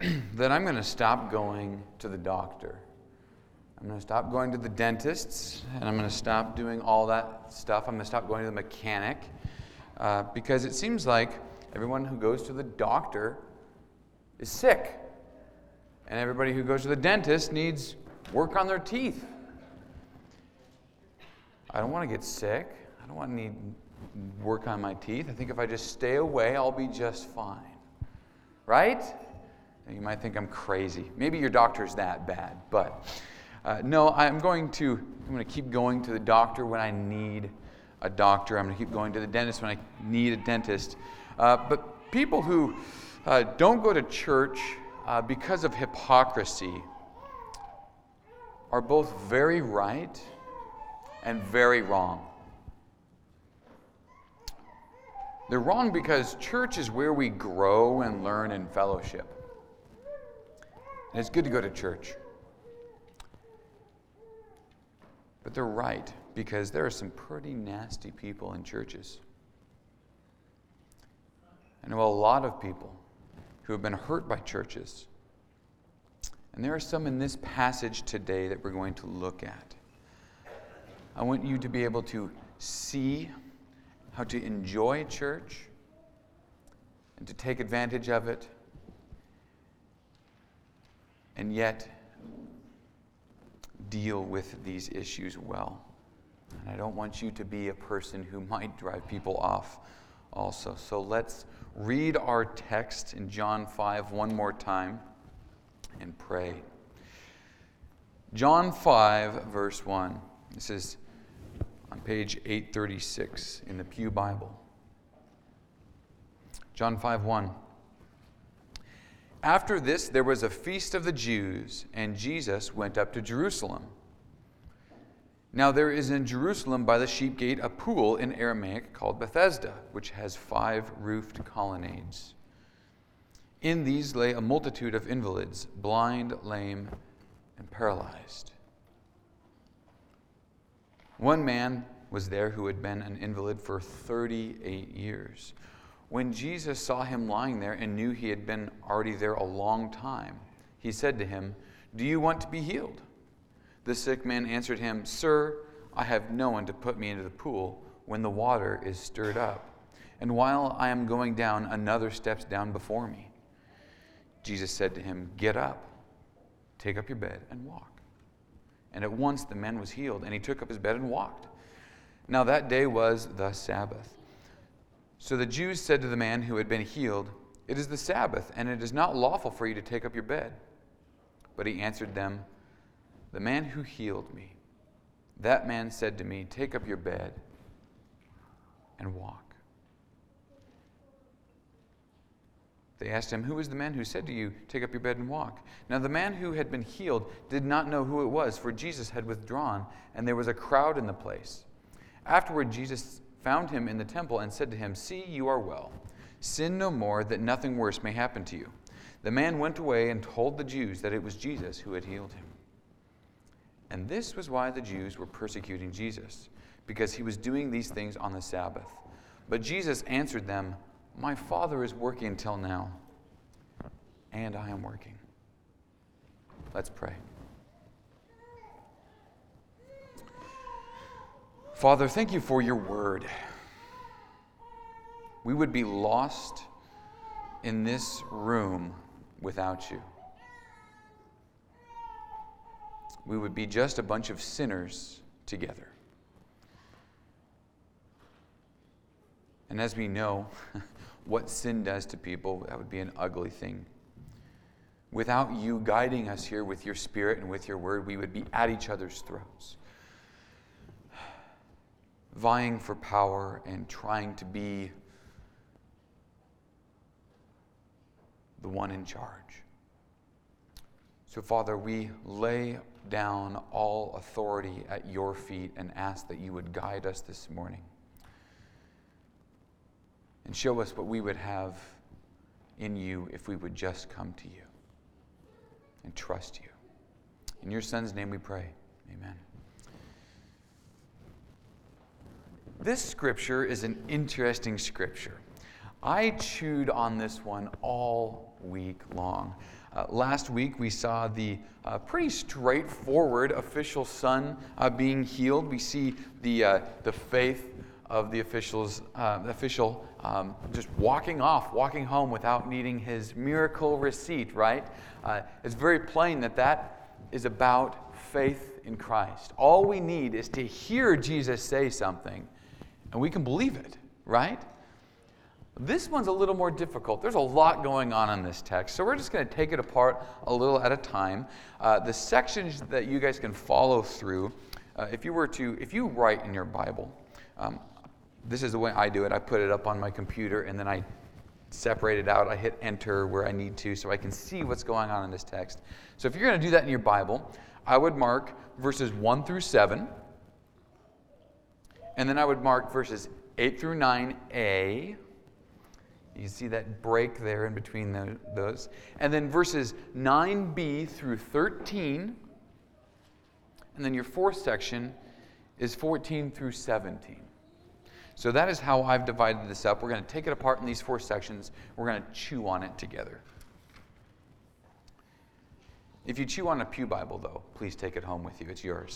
that I'm going to stop going to the doctor. I'm going to stop going to the dentists, and I'm going to stop doing all that stuff. I'm going to stop going to the mechanic, because it seems like everyone who goes to the doctor is sick, and everybody who goes to the dentist needs work on their teeth. I don't want to get sick. I don't want to need work on my teeth. I think if I just stay away, I'll be just fine. Right? You might think I'm crazy. Maybe your doctor's that bad, but no, I'm going to keep going to the doctor when I need a doctor. I'm going to keep going to the dentist when I need a dentist. But people who don't go to church because of hypocrisy are both very right and very wrong. They're wrong because church is where we grow and learn in fellowship. And it's good to go to church. But they're right because there are some pretty nasty people in churches. I know a lot of people who have been hurt by churches. And there are some in this passage today that we're going to look at. I want you to be able to see how to enjoy church and to take advantage of it, and yet deal with these issues well. And I don't want you to be a person who might drive people off also. So let's read our text in John 5 one more time and pray. John 5, verse 1. This is on page 836 in the Pew Bible. John 5:1. After this, there was a feast of the Jews, and Jesus went up to Jerusalem. Now there is in Jerusalem by the sheep gate a pool in Aramaic called Bethesda, which has 5 roofed colonnades. In these lay a multitude of invalids, blind, lame, and paralyzed. One man was there who had been an invalid for 38 years. When Jesus saw him lying there and knew he had been already there a long time, he said to him, "Do you want to be healed?" The sick man answered him, "Sir, I have no one to put me into the pool when the water is stirred up. And while I am going down, another steps down before me." Jesus said to him, "Get up, take up your bed, and walk." And at once the man was healed, and he took up his bed and walked. Now that day was the Sabbath. So the Jews said to the man who had been healed, "It is the Sabbath, and it is not lawful for you to take up your bed." But he answered them, "The man who healed me, that man said to me, 'Take up your bed and walk.'" They asked him, "Who is the man who said to you, 'Take up your bed and walk'?" Now the man who had been healed did not know who it was, for Jesus had withdrawn, and there was a crowd in the place. Afterward, Jesus found him in the temple and said to him, "See, you are well. Sin no more, that nothing worse may happen to you." The man went away and told the Jews that it was Jesus who had healed him. And this was why the Jews were persecuting Jesus, because he was doing these things on the Sabbath. But Jesus answered them, "My Father is working until now, and I am working." Let's pray. Father, thank you for your word. We would be lost in this room without you. We would be just a bunch of sinners together. And as we know, what sin does to people, that would be an ugly thing. Without you guiding us here with your Spirit and with your word, we would be at each other's throats, vying for power and trying to be the one in charge. So, Father, we lay down all authority at your feet and ask that you would guide us this morning and show us what we would have in you if we would just come to you and trust you. In your Son's name we pray. Amen. This scripture is an interesting scripture. I chewed on this one all week long. Last week we saw the pretty straightforward official son being healed. We see the faith of the official just walking home without needing his miracle receipt, right? It's very plain that is about faith in Christ. All we need is to hear Jesus say something, and we can believe it, right? This one's a little more difficult. There's a lot going on in this text, so we're just going to take it apart a little at a time. The sections that you guys can follow through, if you write in your Bible, this is the way I do it. I put it up on my computer, and then I separate it out. I hit enter where I need to so I can see what's going on in this text. So if you're going to do that in your Bible, I would mark verses 1 through 7, and then I would mark verses 8 through 9a. You see that break there in between those. And then verses 9b through 13. And then your fourth section is 14 through 17. So that is how I've divided this up. We're going to take it apart in these four sections. We're going to chew on it together. If you chew on a pew Bible, though, please take it home with you. It's yours.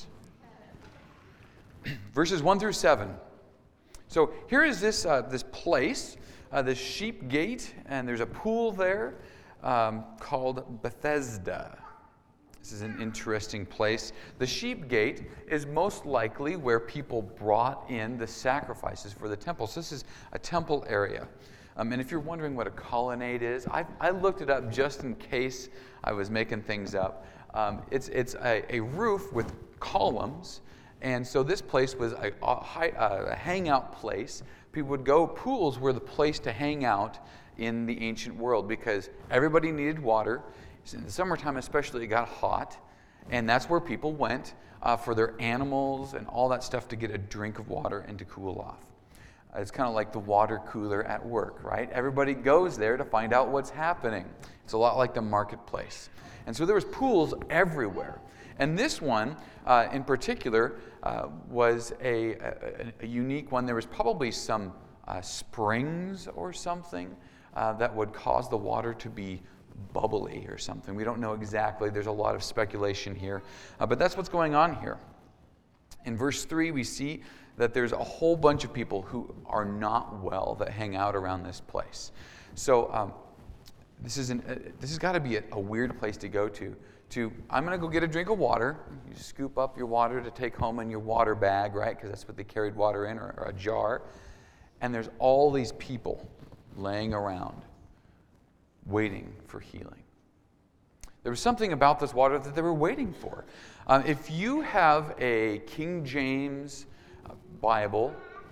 Verses 1 through 7. So here is this place, this sheep gate, and there's a pool there called Bethesda. This is an interesting place. The sheep gate is most likely where people brought in the sacrifices for the temple. So this is a temple area. And if you're wondering what a colonnade is, I looked it up just in case I was making things up. It's a roof with columns. And so this place was a hangout place. People would go, pools were the place to hang out in the ancient world because everybody needed water. In the summertime especially, it got hot. And that's where people went for their animals and all that stuff to get a drink of water and to cool off. It's kind of like the water cooler at work, right? Everybody goes there to find out what's happening. It's a lot like the marketplace. And so there was pools everywhere. And this one, in particular, was a unique one. There was probably some springs or something that would cause the water to be bubbly or something. We don't know exactly. There's a lot of speculation here. But that's what's going on here. In verse 3, we see that there's a whole bunch of people who are not well that hang out around this place. So this has got to be a weird place to go to. I'm going to go get a drink of water. You scoop up your water to take home in your water bag, right? Because that's what they carried water in, or a jar. And there's all these people laying around waiting for healing. There was something about this water that they were waiting for. If you have a King James Bible,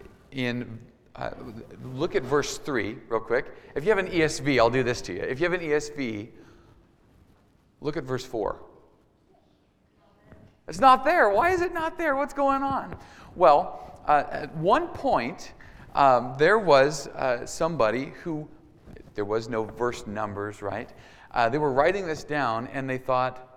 look at verse 3 real quick. If you have an ESV, I'll do this to you. If you have an ESV, look at verse 4. It's not there. Why is it not there? What's going on? Well, at one point, there was somebody who, there was no verse numbers, right? They were writing this down, and they thought,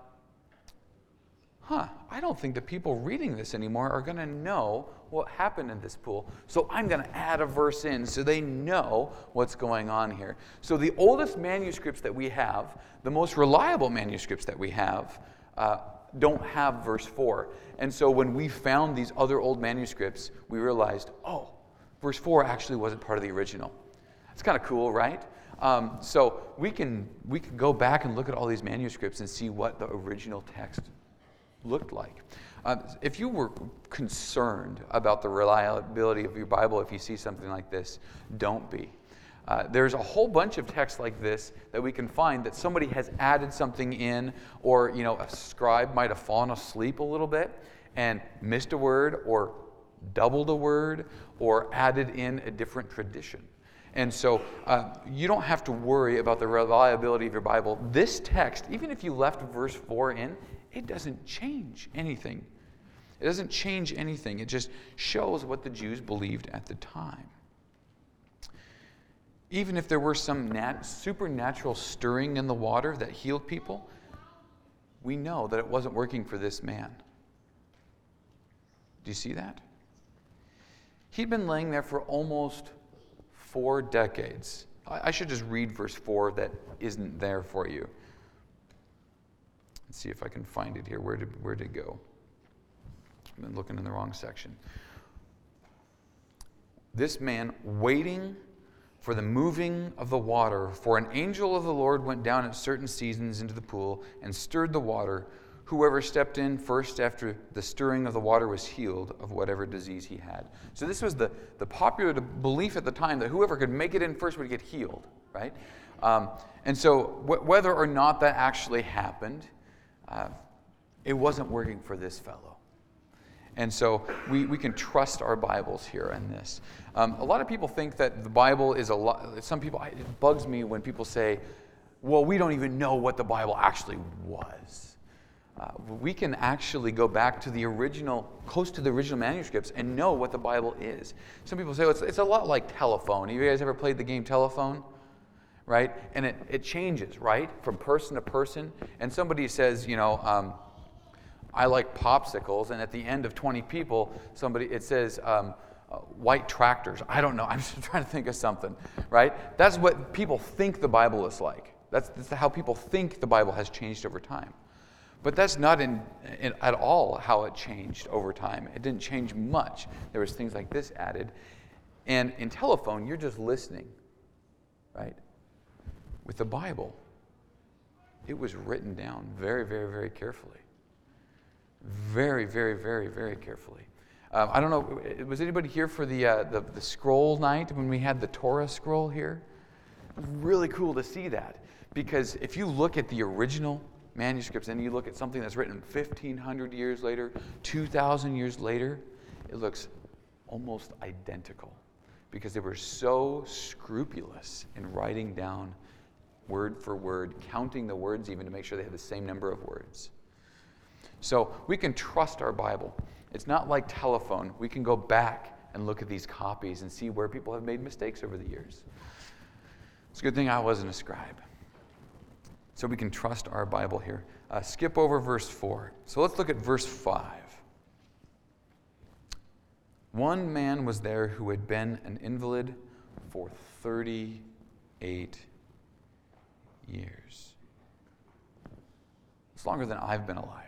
I don't think the people reading this anymore are going to know what happened in this pool. So I'm going to add a verse in so they know what's going on here. So the oldest manuscripts that we have, the most reliable manuscripts that we have, don't have verse 4. And so when we found these other old manuscripts, we realized, verse 4 actually wasn't part of the original. It's kind of cool, right? So we can go back and look at all these manuscripts and see what the original text looked like. If you were concerned about the reliability of your Bible, if you see something like this, don't be. There's a whole bunch of texts like this that we can find that somebody has added something in, or a scribe might have fallen asleep a little bit and missed a word, or doubled a word, or added in a different tradition. And so you don't have to worry about the reliability of your Bible. This text, even if you left verse 4 in, it doesn't change anything. It doesn't change anything. It just shows what the Jews believed at the time. Even if there were some supernatural stirring in the water that healed people, we know that it wasn't working for this man. Do you see that? He'd been laying there for almost 4 decades. I should just read verse 4 that isn't there for you. Let's see if I can find it here. Where did it go? I've been looking in the wrong section. This man, waiting for the moving of the water, for an angel of the Lord went down at certain seasons into the pool and stirred the water. Whoever stepped in first after the stirring of the water was healed of whatever disease he had. So this was the popular belief at the time that whoever could make it in first would get healed, right? And so whether or not that actually happened, it wasn't working for this fellow. And so we can trust our Bibles here in this. A lot of people think that the Bible is some people, it bugs me when people say, well, we don't even know what the Bible actually was. We can actually go back to the original, close to the original manuscripts and know what the Bible is. Some people say, well, it's a lot like telephone. Have you guys ever played the game telephone? Right? And it changes, right? From person to person. And somebody says, I like popsicles, and at the end of 20 people, it says white tractors. I don't know. I'm just trying to think of something, right? That's what people think the Bible is like. That's how people think the Bible has changed over time. But that's not at all how it changed over time. It didn't change much. There was things like this added. And in telephone, you're just listening, right? With the Bible, it was written down very, very, very carefully. Very, very, very, very carefully. I don't know, was anybody here for the scroll night when we had the Torah scroll here? It was really cool to see that. Because if you look at the original manuscripts and you look at something that's written 1,500 years later, 2,000 years later, it looks almost identical. Because they were so scrupulous in writing down word for word, counting the words even to make sure they had the same number of words. So we can trust our Bible. It's not like telephone. We can go back and look at these copies and see where people have made mistakes over the years. It's a good thing I wasn't a scribe. So we can trust our Bible here. Skip over verse 4. So let's look at verse 5. One man was there who had been an invalid for 38 years. It's longer than I've been alive.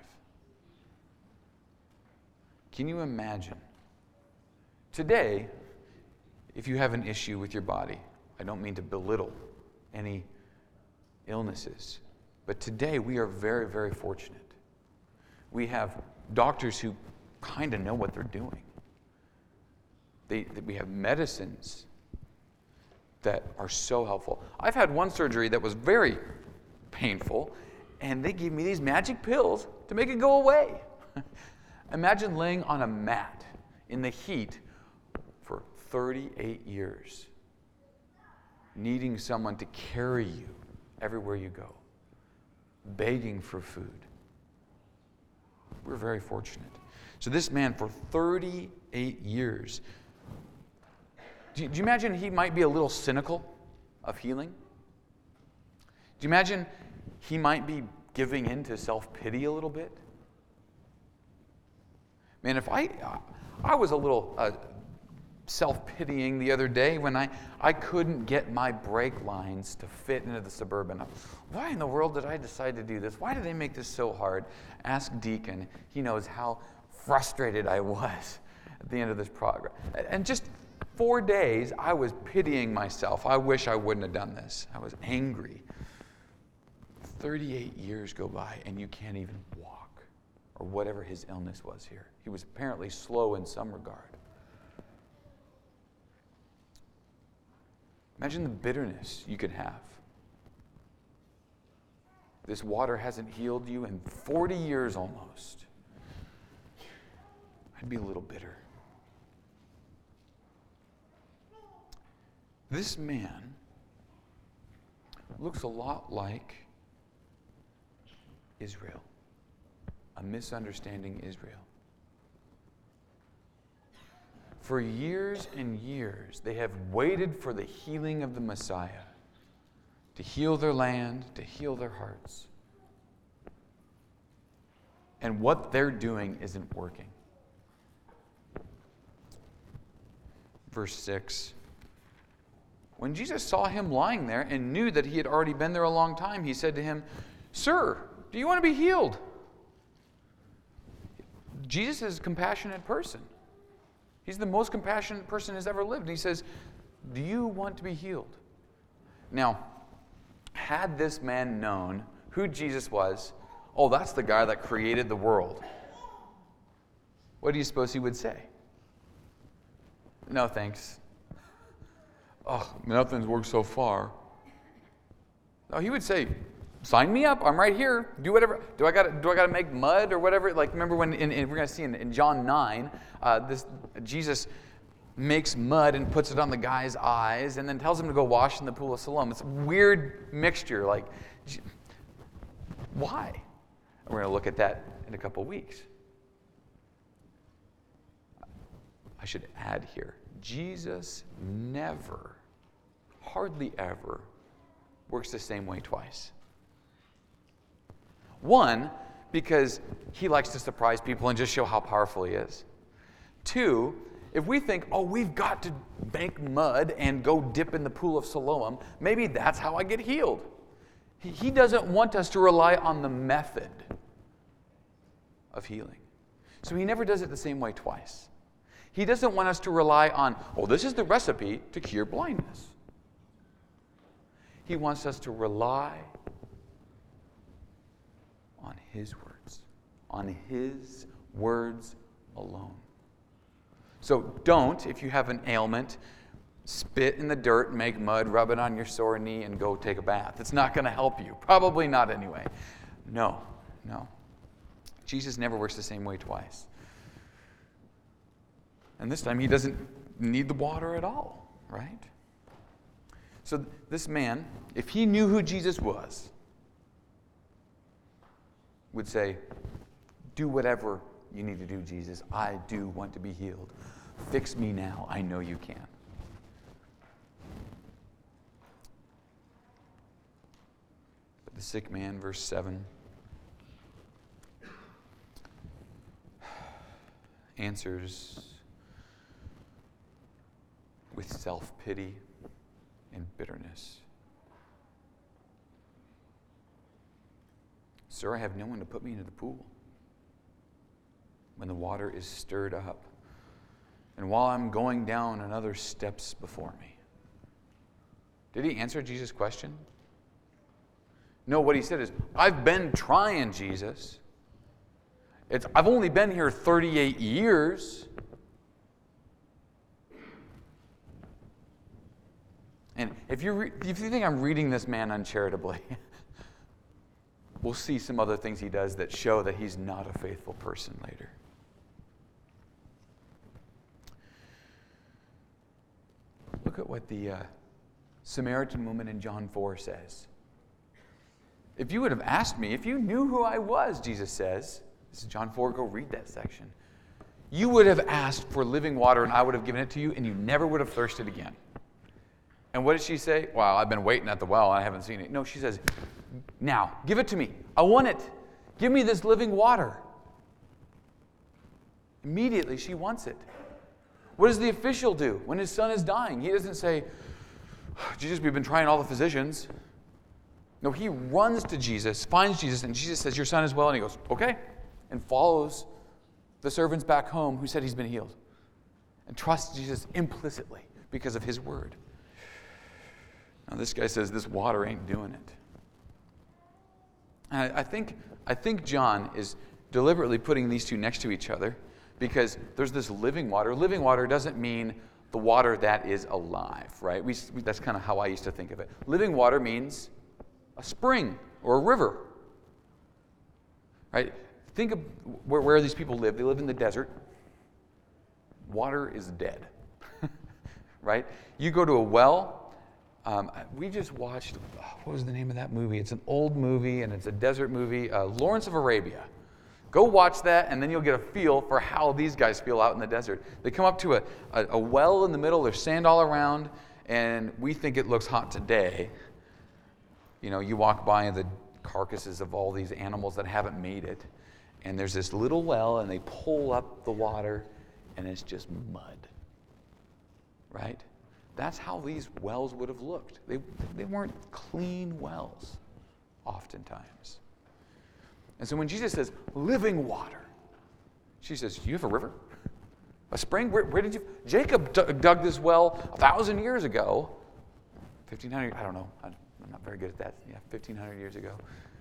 Can you imagine? Today, if you have an issue with your body, I don't mean to belittle any illnesses, but today we are very, very fortunate. We have doctors who kind of know what they're doing. We have medicines that are so helpful. I've had one surgery that was very painful, and they gave me these magic pills to make it go away. Imagine laying on a mat in the heat for 38 years, needing someone to carry you everywhere you go, begging for food. We're very fortunate. So this man, for 38 years, do you imagine he might be a little cynical of healing? Do you imagine he might be giving in to self-pity a little bit? Man, if I was a little self-pitying the other day when I couldn't get my brake lines to fit into the Suburban. Why in the world did I decide to do this? Why did they make this so hard? Ask Deacon. He knows how frustrated I was at the end of this program. And just 4 days, I was pitying myself. I wish I wouldn't have done this. I was angry. 38 years go by, and you can't even walk, or whatever his illness was here. He was apparently slow in some regard. Imagine the bitterness you could have. This water hasn't healed you in 40 years almost. I'd be a little bitter. This man looks a lot like Israel, a misunderstanding Israel. For years and years, they have waited for the healing of the Messiah to heal their land, to heal their hearts. And what they're doing isn't working. Verse 6. When Jesus saw him lying there and knew that he had already been there a long time, he said to him, "Sir, do you want to be healed?" Jesus is a compassionate person. He's the most compassionate person who's ever lived. And he says, "Do you want to be healed?" Now, had this man known who Jesus was, oh, that's the guy that created the world, what do you suppose he would say? "No, thanks. Oh, nothing's worked so far." No, he would say, "Sign me up. I'm right here. Do whatever. Do I got to make mud or whatever?" Like, remember when we're going to see in John 9, Jesus makes mud and puts it on the guy's eyes and then tells him to go wash in the pool of Siloam. It's a weird mixture. Like, why? And we're going to look at that in a couple weeks. I should add here, Jesus never, hardly ever, works the same way twice. One, because he likes to surprise people and just show how powerful he is. Two, if we think, oh, we've got to make mud and go dip in the pool of Siloam, maybe that's how I get healed. He doesn't want us to rely on the method of healing. So he never does it the same way twice. He doesn't want us to rely on, oh, this is the recipe to cure blindness. He wants us to rely on his words alone. So don't, if you have an ailment, spit in the dirt, make mud, rub it on your sore knee, and go take a bath. It's not going to help you. Probably not anyway. No. Jesus never works the same way twice. And this time he doesn't need the water at all, right? So this man, if he knew who Jesus was, would say, "Do whatever you need to do, Jesus. I do want to be healed. Fix me now. I know you can." But the sick man, verse 7, answers with self-pity and bitterness. "Sir, I have no one to put me into the pool when the water is stirred up, and while I'm going down, another steps before me." Did he answer Jesus' question? No, what he said is, "I've been trying, Jesus. I've only been here 38 years. And if you think I'm reading this man uncharitably, we'll see some other things he does that show that he's not a faithful person later. Look at what the Samaritan woman in John 4 says. "If you would have asked me, if you knew who I was," Jesus says, this is John 4, go read that section, "you would have asked for living water and I would have given it to you and you never would have thirsted again." And what did she say? "Well, I've been waiting at the well and I haven't seen it." No, she says, "Now, give it to me. I want it. Give me this living water." Immediately, she wants it. What does the official do when his son is dying? He doesn't say, "Jesus, we've been trying all the physicians." No, he runs to Jesus, finds Jesus, and Jesus says, "Your son is well." And he goes, "Okay," and follows the servants back home who said he's been healed. And trusts Jesus implicitly because of his word. Now this guy says this water ain't doing it. And I think John is deliberately putting these two next to each other because there's this living water. Living water doesn't mean the water that is alive, right? That's kind of how I used to think of it. Living water means a spring or a river, right? Think of where these people live. They live in the desert. Water is dead, right? You go to a well. We just watched, what was the name of that movie? It's an old movie, and it's a desert movie, Lawrence of Arabia. Go watch that, and then you'll get a feel for how these guys feel out in the desert. They come up to a well in the middle. There's sand all around, and we think it looks hot today. You know, you walk by the carcasses of all these animals that haven't made it, and there's this little well, and they pull up the water, and it's just mud, right? that's how these wells would have looked. They weren't clean wells, oftentimes. And so when Jesus says, living water, she says, you have a river? A spring? Where did you? Jacob dug this well 1,000 years ago. 1,500, I don't know. I'm not very good at that. Yeah, 1,500 years ago.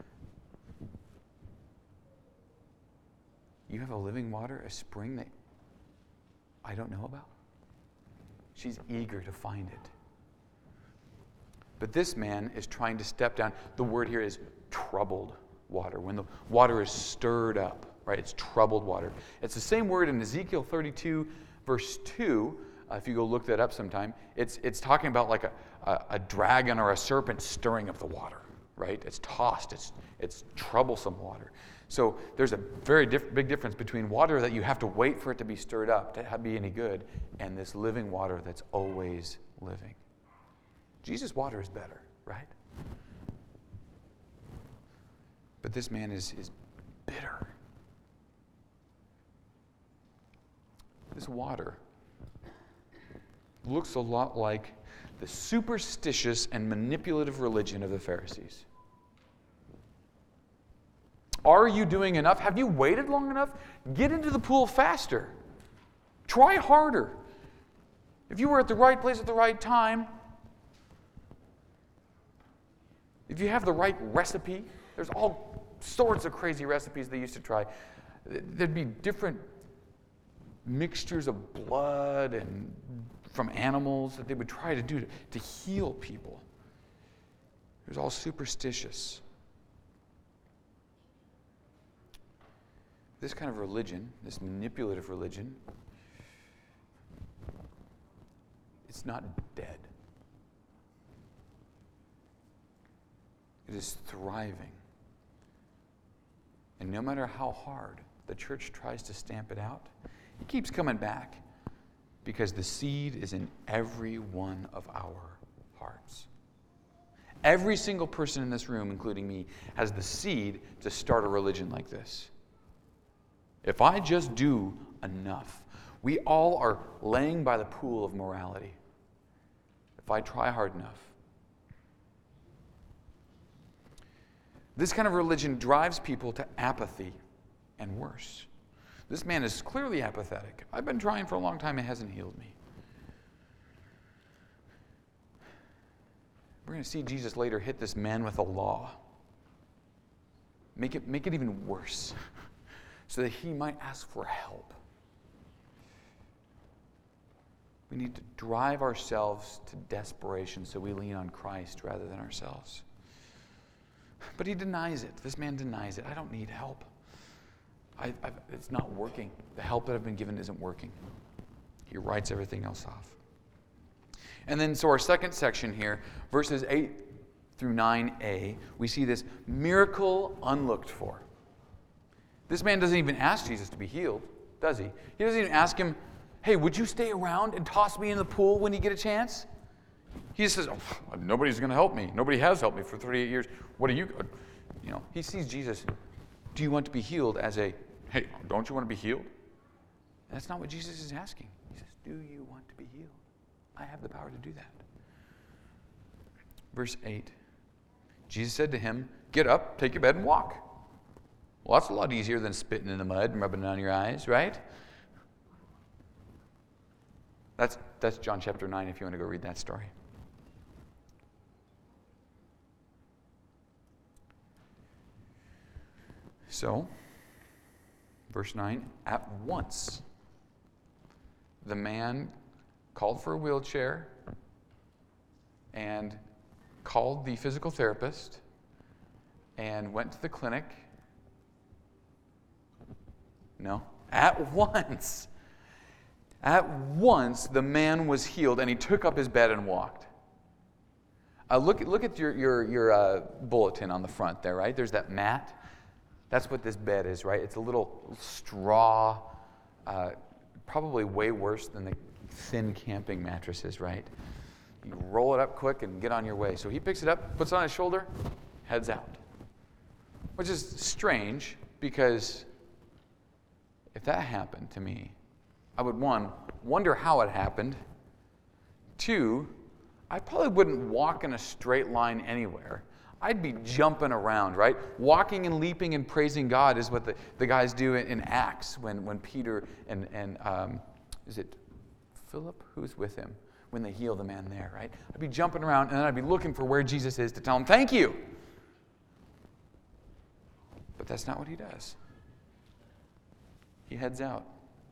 You have a living water, a spring that I don't know about? She's eager to find it. But this man is trying to step down. The word here is troubled water. When the water is stirred up, right? It's troubled water. It's the same word in Ezekiel 32, verse 2. If you go look that up sometime, it's talking about like a dragon or a serpent stirring up the water, right? It's tossed. It's troublesome water. So there's a very big difference between water that you have to wait for it to be stirred up to be any good, and this living water that's always living. Jesus' water is better, right? But this man is bitter. This water looks a lot like the superstitious and manipulative religion of the Pharisees. Are you doing enough? Have you waited long enough? Get into the pool faster. Try harder. If you were at the right place at the right time, if you have the right recipe, there's all sorts of crazy recipes they used to try. There'd be different mixtures of blood and from animals that they would try to do to heal people. It was all superstitious. This kind of religion, this manipulative religion, it's not dead. It is thriving. And no matter how hard the church tries to stamp it out, it keeps coming back because the seed is in every one of our hearts. Every single person in this room, including me, has the seed to start a religion like this. If I just do enough, we all are laying by the pool of morality. If I try hard enough. This kind of religion drives people to apathy and worse. This man is clearly apathetic. I've been trying for a long time, it hasn't healed me. We're going to see Jesus later hit this man with a law. Make it even worse, so that he might ask for help. We need to drive ourselves to desperation so we lean on Christ rather than ourselves. But he denies it. This man denies it. I don't need help. It's not working. The help that I've been given isn't working. He writes everything else off. And then, so our second section here, verses 8 through 9a, we see this miracle unlooked for. This man doesn't even ask Jesus to be healed, does he? He doesn't even ask him, hey, would you stay around and toss me in the pool when you get a chance? He just says, oh, nobody's going to help me. Nobody has helped me for 38 years. What are you? He sees Jesus, do you want to be healed as a, hey, don't you want to be healed? And that's not what Jesus is asking. He says, do you want to be healed? I have the power to do that. Verse 8, Jesus said to him, get up, take your bed, and walk. Well, that's a lot easier than spitting in the mud and rubbing it on your eyes, right? That's John chapter 9 if you want to go read that story. So, verse 9, at once the man called for a wheelchair and called the physical therapist and went to the clinic. No, at once. At once the man was healed and he took up his bed and walked. Look at your bulletin on the front there, right? There's that mat. That's what this bed is, right? It's a little straw, probably way worse than the thin camping mattresses, right? You roll it up quick and get on your way. So he picks it up, puts it on his shoulder, heads out. Which is strange because if that happened to me, I would, one, wonder how it happened. 2, I probably wouldn't walk in a straight line anywhere. I'd be jumping around, right? Walking and leaping and praising God is what the guys do in Acts when Peter and is it Philip? Who's with him? When they heal the man there, right? I'd be jumping around and then I'd be looking for where Jesus is to tell him, thank you. But that's not what he does. He heads out.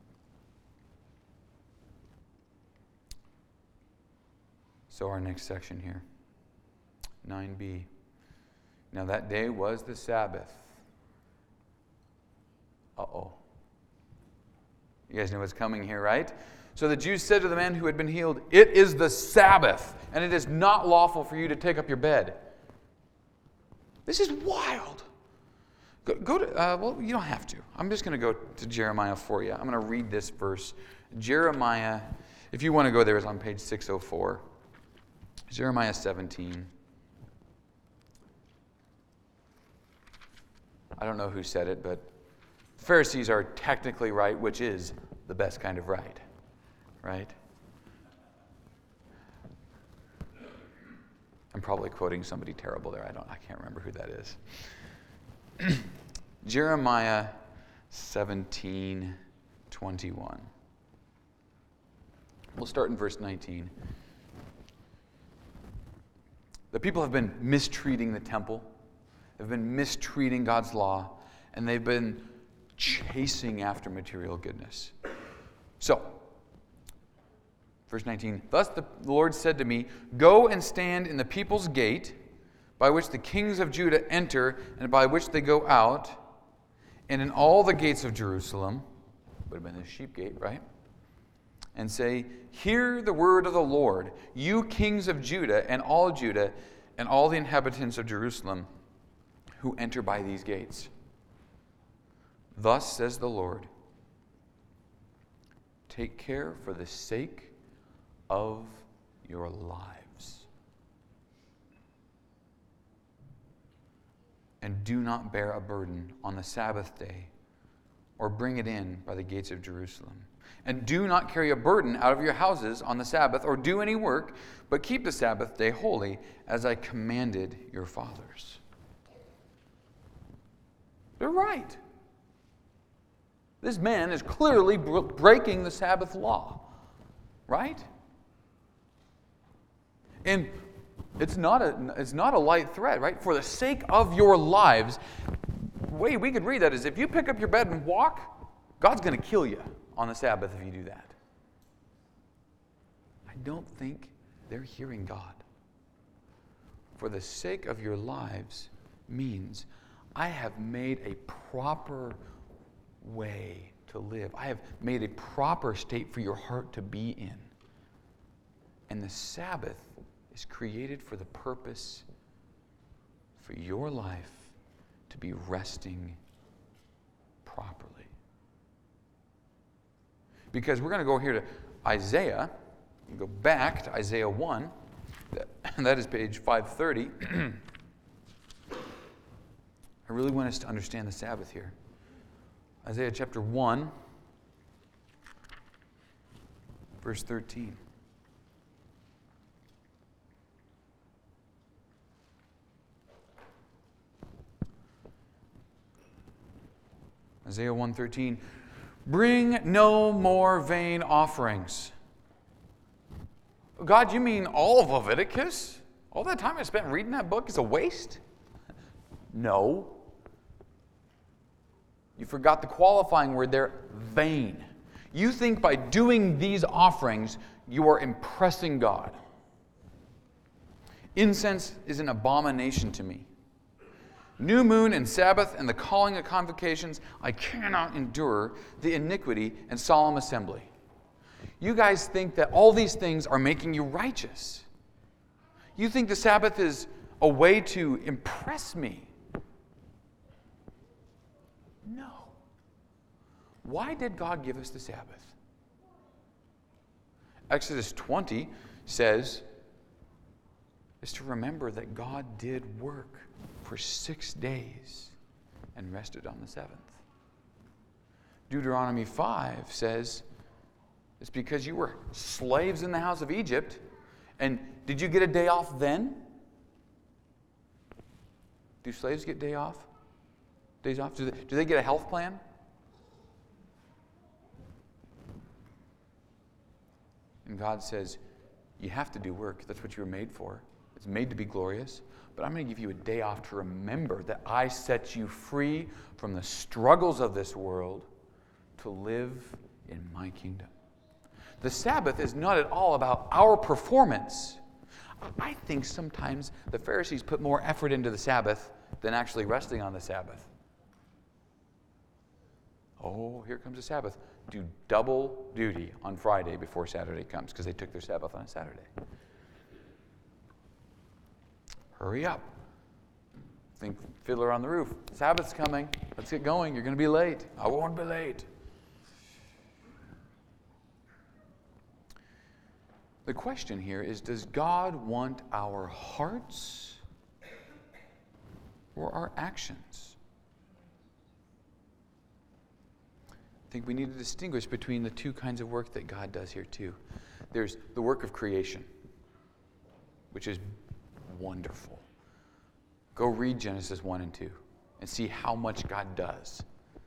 So our next section here, 9b. Now that day was the Sabbath. Uh-oh. You guys know what's coming here, right? So the Jews said to the man who had been healed, "It is the Sabbath, and it is not lawful for you to take up your bed." This is wild. Go to, well, you don't have to. I'm just going to go to Jeremiah for you. I'm going to read this verse. Jeremiah, if you want to go there, it's on page 604. Jeremiah 17. I don't know who said it, but the Pharisees are technically right, which is the best kind of right. Right? I'm probably quoting somebody terrible there. I can't remember who that is. Jeremiah 17:21. We'll start in verse 19. The people have been mistreating the temple. They've been mistreating God's law, and they've been chasing after material goodness. So, verse 19, "Thus the Lord said to me, go and stand in the people's gate, by which the kings of Judah enter, and by which they go out, and in all the gates of Jerusalem," would have been the sheep gate, right? "And say, hear the word of the Lord, you kings of Judah, and all the inhabitants of Jerusalem, who enter by these gates. Thus says the Lord, take care for the sake of your lives, and do not bear a burden on the Sabbath day, or bring it in by the gates of Jerusalem. And do not carry a burden out of your houses on the Sabbath, or do any work, but keep the Sabbath day holy, as I commanded your fathers." They're right. This man is clearly breaking the Sabbath law, right? And it's not a light threat, right? For the sake of your lives. The way we could read that is, if you pick up your bed and walk, God's going to kill you on the Sabbath if you do that. I don't think they're hearing God. For the sake of your lives means I have made a proper way to live. I have made a proper state for your heart to be in. And the Sabbath is created for the purpose for your life to be resting properly. Because we're going to go here to Isaiah, and go back to Isaiah 1, and that is page 530. I really want us to understand the Sabbath here. Isaiah chapter 1, verse 13. Isaiah 1:13. "Bring no more vain offerings." God, you mean all of Leviticus? All that time I spent reading that book is a waste? No. You forgot the qualifying word there, vain. You think by doing these offerings, you are impressing God. "Incense is an abomination to me. New moon and Sabbath and the calling of convocations, I cannot endure the iniquity and solemn assembly." You guys think that all these things are making you righteous. You think the Sabbath is a way to impress me. No. Why did God give us the Sabbath? Exodus 20 says, is to remember that God did work for 6 days and rested on the seventh. Deuteronomy 5 says, it's because you were slaves in the house of Egypt And did you get a day off then? Do slaves get days off? Do they get a health plan? And God says, you have to do work. That's what you were made for. It's made to be glorious. But I'm going to give you a day off to remember that I set you free from the struggles of this world to live in my kingdom. The Sabbath is not at all about our performance. I think sometimes the Pharisees put more effort into the Sabbath than actually resting on the Sabbath. Oh, here comes the Sabbath. Do double duty on Friday before Saturday comes because they took their Sabbath on a Saturday. Hurry up. Think Fiddler on the Roof. Sabbath's coming. Let's get going. You're going to be late. I won't be late. The question here is, does God want our hearts or our actions? I think we need to distinguish between the two kinds of work that God does here too. There's the work of creation, which is wonderful. Go read Genesis 1 and 2 and see how much God does.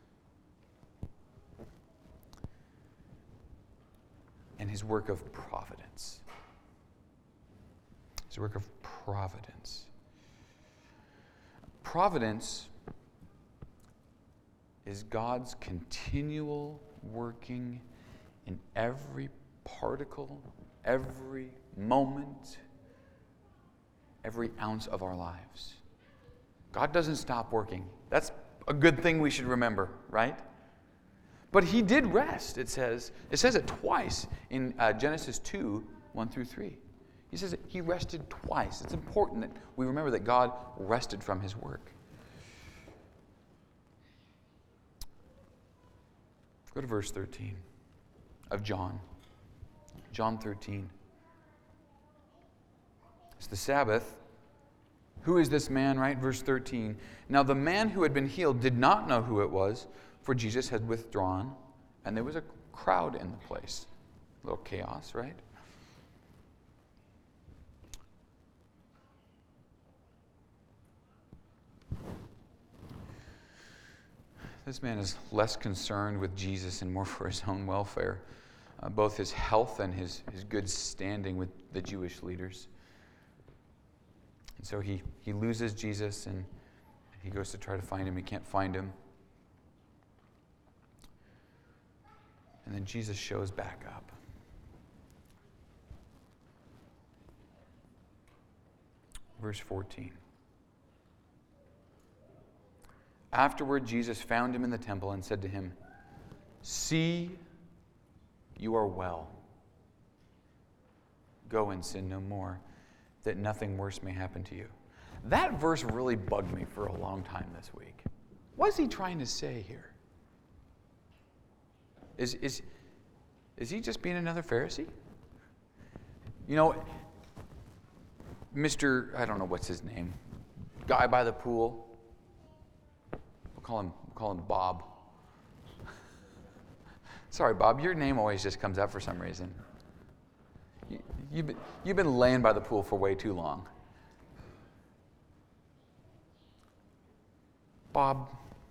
And his work of providence. His work of providence. Providence is God's continual working in every particle, every moment, every ounce of our lives. God doesn't stop working. That's a good thing we should remember, right? But he did rest, it says. It says it twice in Genesis 2, 1 through 3. He says he rested twice. It's important that we remember that God rested from his work. Go to verse 13 of John. John 13. It's the Sabbath. Who is this man, right? Verse 13. Now the man who had been healed did not know who it was, for Jesus had withdrawn, and there was a crowd in the place. A little chaos, right? This man is less concerned with Jesus and more for his own welfare, both his health and his good standing with the Jewish leaders. And so he loses Jesus and he goes to try to find him. He can't find him. And then Jesus shows back up. Verse 14. Afterward, Jesus found him in the temple and said to him, "See, you are well. Go and sin no more, that nothing worse may happen to you." That verse really bugged me for a long time this week. What is he trying to say here? Is he just being another Pharisee? You know, Mr. I don't know what's his name, guy by the pool. We'll call him Bob. Sorry, Bob, your name always just comes up for some reason. You've been laying by the pool for way too long. Bob,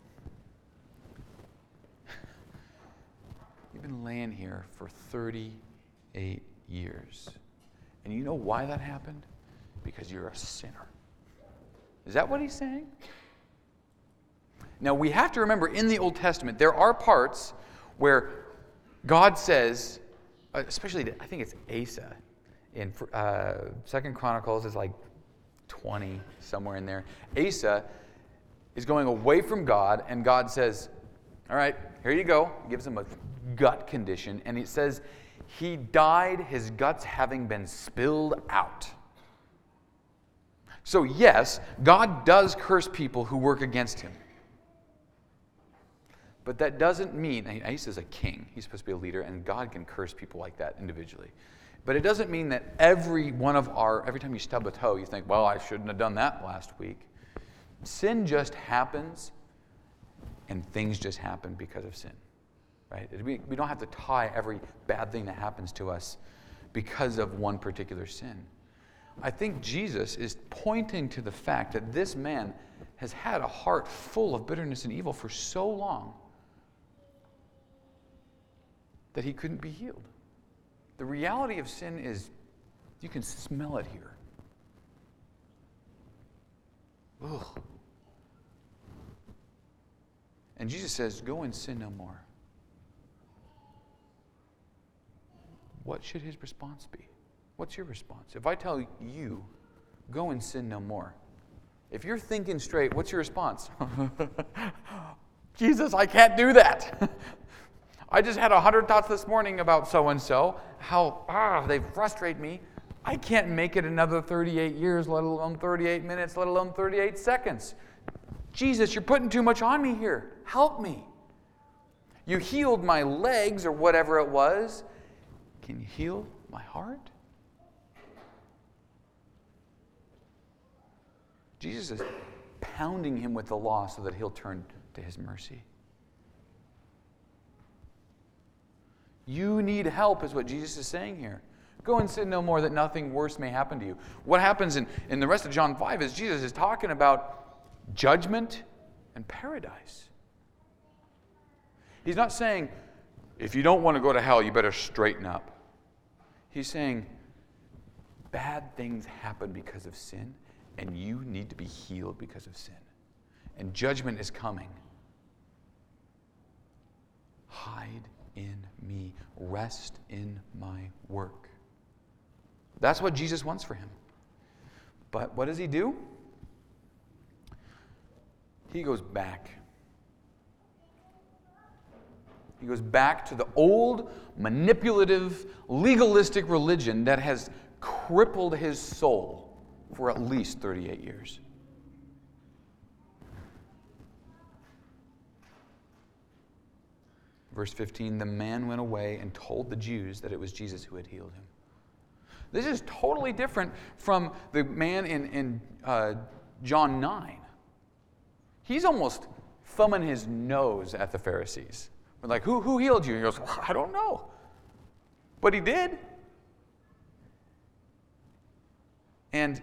you've been laying here for 38 years. And you know why that happened? Because you're a sinner. Is that what he's saying? Now, we have to remember, in the Old Testament, there are parts where God says, especially, I think it's Asa, in 2 Chronicles is like 20, somewhere in there. Asa is going away from God, and God says, all right, here you go. He gives him a gut condition, and it says, he died, his guts having been spilled out. So yes, God does curse people who work against him. But that doesn't mean, Asa is a king, he's supposed to be a leader, and God can curse people like that individually. But it doesn't mean that every time you stub a toe, you think, well, I shouldn't have done that last week. Sin just happens, and things just happen because of sin. Right? We don't have to tie every bad thing that happens to us because of one particular sin. I think Jesus is pointing to the fact that this man has had a heart full of bitterness and evil for so long that he couldn't be healed. The reality of sin is you can smell it here. Ugh. And Jesus says, go and sin no more. What should his response be? What's your response? If I tell you, go and sin no more, if you're thinking straight, what's your response? Jesus, I can't do that. I just had 100 thoughts this morning about so-and-so, how they frustrate me. I can't make it another 38 years, let alone 38 minutes, let alone 38 seconds. Jesus, you're putting too much on me here. Help me. You healed my legs or whatever it was. Can you heal my heart? Jesus is pounding him with the law so that he'll turn to his mercy. You need help is what Jesus is saying here. Go and sin no more that nothing worse may happen to you. What happens in the rest of John 5 is Jesus is talking about judgment and paradise. He's not saying, if you don't want to go to hell, you better straighten up. He's saying, bad things happen because of sin, and you need to be healed because of sin. And judgment is coming. Hide in me. Rest in my work. That's what Jesus wants for him. But what does he do? He goes back. He goes back to the old, manipulative, legalistic religion that has crippled his soul for at least 38 years. Verse 15, the man went away and told the Jews that it was Jesus who had healed him. This is totally different from the man in John 9. He's almost thumbing his nose at the Pharisees. We're like, who healed you? He goes, well, I don't know. But he did. And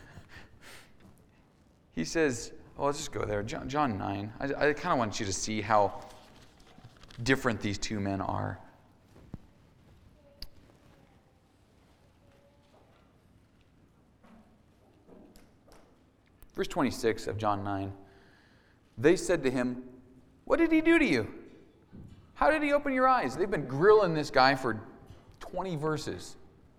he says, well, let's just go there. John 9. I kind of want you to see how different these two men are. Verse 26 of John 9. They said to him, what did he do to you? How did he open your eyes? They've been grilling this guy for 20 verses.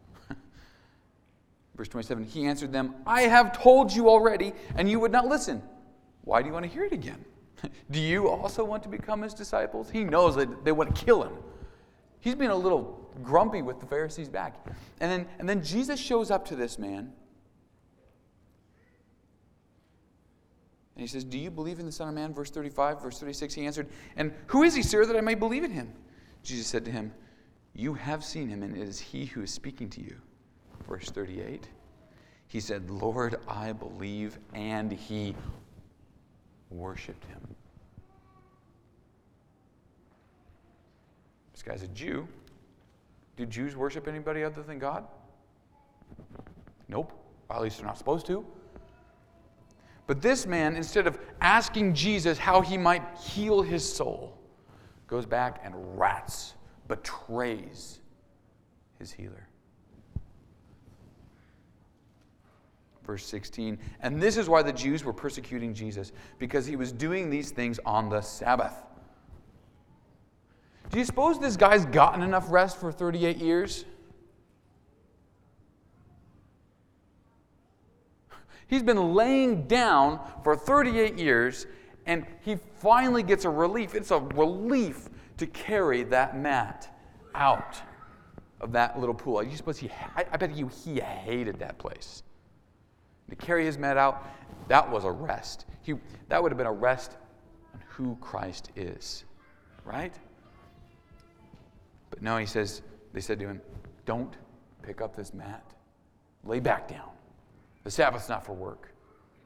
Verse 27, he answered them, I have told you already, and you would not listen. Why do you want to hear it again? Do you also want to become his disciples? He knows that they want to kill him. He's been a little grumpy with the Pharisees back. And then Jesus shows up to this man. And he says, do you believe in the Son of Man? Verse 35, verse 36, he answered, and who is he, sir, that I may believe in him? Jesus said to him, you have seen him, and it is he who is speaking to you. Verse 38, he said, Lord, I believe, and he worshipped him. This guy's a Jew. Do Jews worship anybody other than God? Nope. Or at least they're not supposed to. But this man, instead of asking Jesus how he might heal his soul, goes back and betrays his healer. Verse 16, and this is why the Jews were persecuting Jesus, because he was doing these things on the Sabbath. Do you suppose this guy's gotten enough rest for 38 years? He's been laying down for 38 years, and he finally gets a relief. It's a relief to carry that mat out of that little pool. I bet he hated that place. To carry his mat out, that was a rest. That would have been a rest on who Christ is, right? But no, they said to him, don't pick up this mat. Lay back down. The Sabbath's not for work.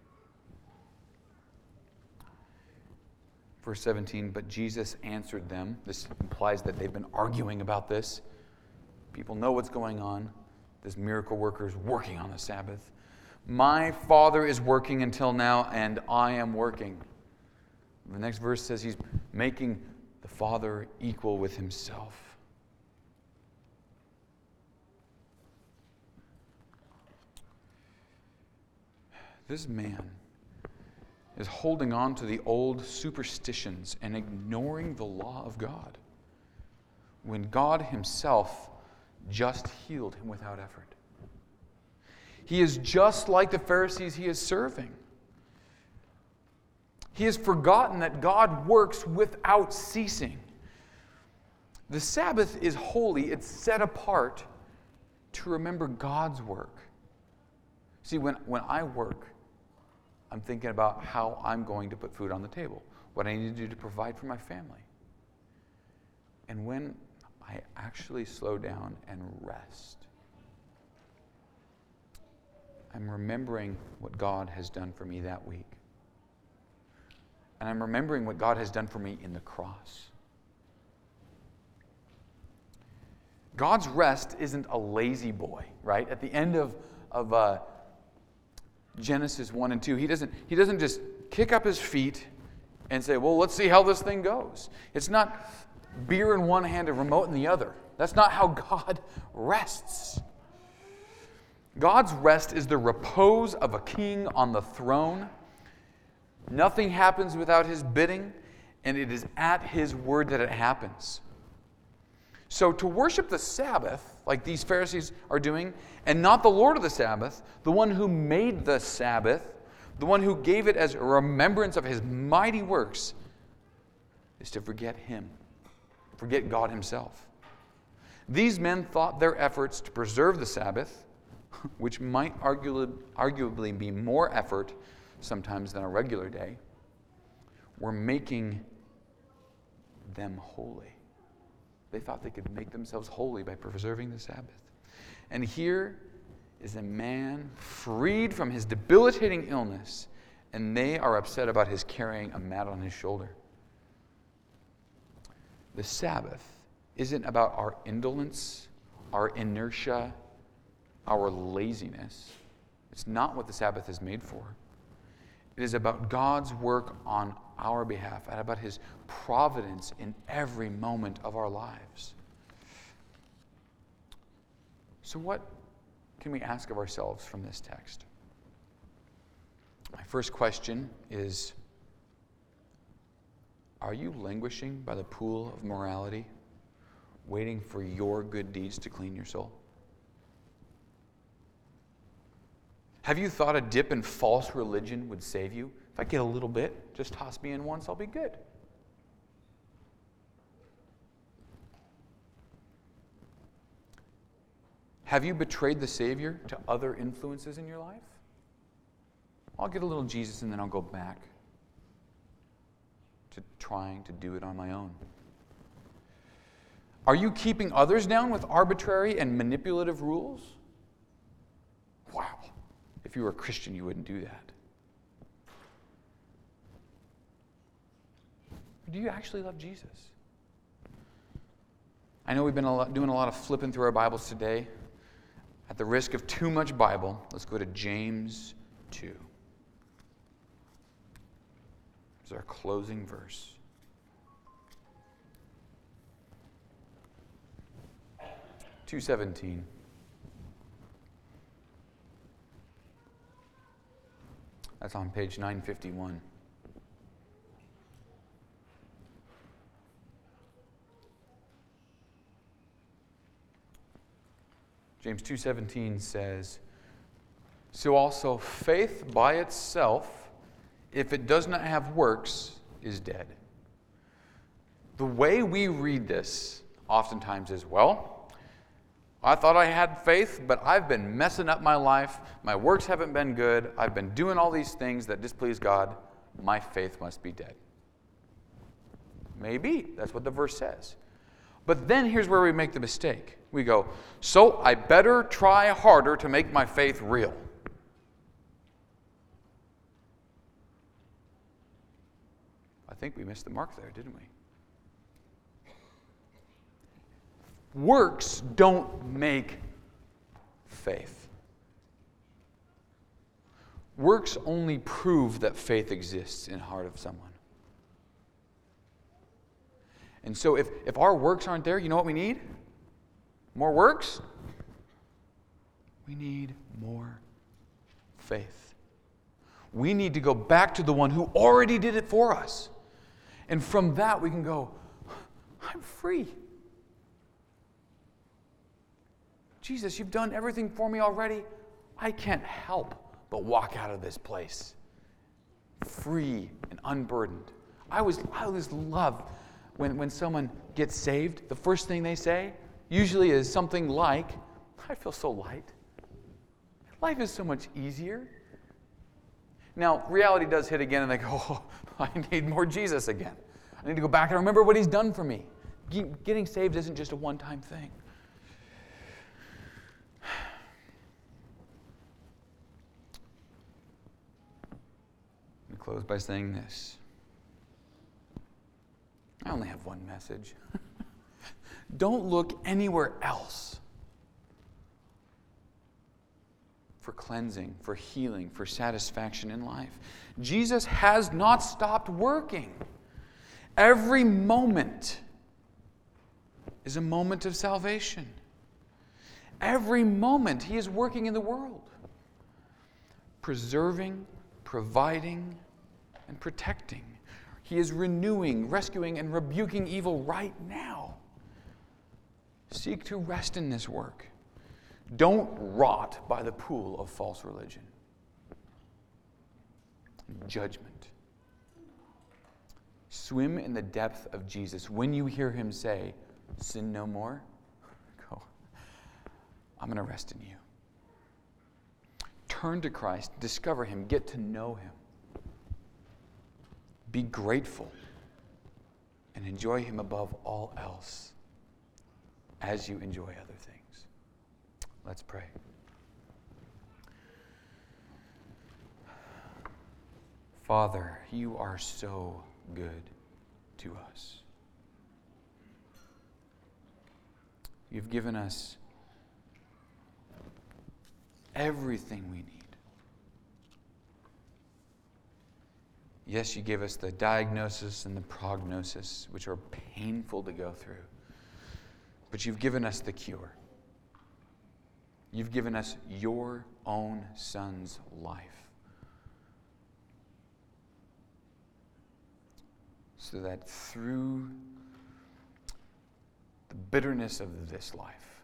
Verse 17, but Jesus answered them. This implies that they've been arguing about this. People know what's going on. This miracle worker is working on the Sabbath. My Father is working until now, and I am working. The next verse says he's making the Father equal with himself. This man is holding on to the old superstitions and ignoring the law of God, when God himself just healed him without effort. He is just like the Pharisees he is serving. He has forgotten that God works without ceasing. The Sabbath is holy. It's set apart to remember God's work. See, when I work, I'm thinking about how I'm going to put food on the table, what I need to do to provide for my family. And when I actually slow down and rest, I'm remembering what God has done for me that week. And I'm remembering what God has done for me in the cross. God's rest isn't a lazy boy, right? At the end of Genesis 1 and 2, he doesn't just kick up his feet and say, well, let's see how this thing goes. It's not beer in one hand and remote in the other. That's not how God rests. God's rest is the repose of a king on the throne. Nothing happens without his bidding, and it is at his word that it happens. So to worship the Sabbath, like these Pharisees are doing, and not the Lord of the Sabbath, the one who made the Sabbath, the one who gave it as a remembrance of his mighty works, is to forget him, forget God himself. These men thought their efforts to preserve the Sabbath, which might arguably be more effort sometimes than a regular day, were making them holy. They thought they could make themselves holy by preserving the Sabbath. And here is a man freed from his debilitating illness, and they are upset about his carrying a mat on his shoulder. The Sabbath isn't about our indolence, our inertia, our laziness. It's not what the Sabbath is made for. It is about God's work on our behalf and about his providence in every moment of our lives. So what can we ask of ourselves from this text? My first question is, are you languishing by the pool of morality, waiting for your good deeds to clean your soul? Have you thought a dip in false religion would save you? If I get a little bit, just toss me in once, I'll be good. Have you betrayed the Savior to other influences in your life? I'll get a little Jesus and then I'll go back to trying to do it on my own. Are you keeping others down with arbitrary and manipulative rules? Wow. If you were a Christian, you wouldn't do that. Do you actually love Jesus? I know we've been doing a lot of flipping through our Bibles today. At the risk of too much Bible, let's go to James 2. This is our closing verse. Verse 2:17. That's on page 951. James 2:17 says, "So also faith by itself, if it does not have works, is dead." The way we read this oftentimes is, well, I thought I had faith, but I've been messing up my life. My works haven't been good. I've been doing all these things that displease God. My faith must be dead. Maybe. That's what the verse says. But then here's where we make the mistake. We go, so I better try harder to make my faith real. I think we missed the mark there, didn't we? Works don't make faith. Works only prove that faith exists in the heart of someone. And so if our works aren't there, you know what we need? More works? We need more faith. We need to go back to the one who already did it for us. And from that we can go, I'm free. Jesus, you've done everything for me already. I can't help but walk out of this place free and unburdened. I always love when someone gets saved, the first thing they say usually is something like, I feel so light. Life is so much easier. Now, reality does hit again and they go, oh, I need more Jesus again. I need to go back and remember what he's done for me. Getting saved isn't just a one-time thing. Let me close by saying this. I only have one message. Don't look anywhere else for cleansing, for healing, for satisfaction in life. Jesus has not stopped working. Every moment is a moment of salvation. Every moment he is working in the world, preserving, providing, and protecting. He is renewing, rescuing, and rebuking evil right now. Seek to rest in this work. Don't rot by the pool of false religion. Judgment. Swim in the depth of Jesus. When you hear him say, sin no more, go, I'm going to rest in you. Turn to Christ, discover him, get to know him. Be grateful and enjoy him above all else as you enjoy other things. Let's pray. Father, you are so good to us. You've given us everything we need. Yes, you gave us the diagnosis and the prognosis, which are painful to go through. But you've given us the cure. You've given us your own Son's life. So that through the bitterness of this life,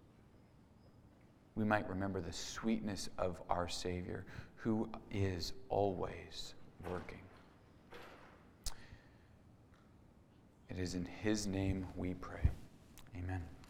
we might remember the sweetness of our Savior, who is always working. It is in his name we pray. Amen.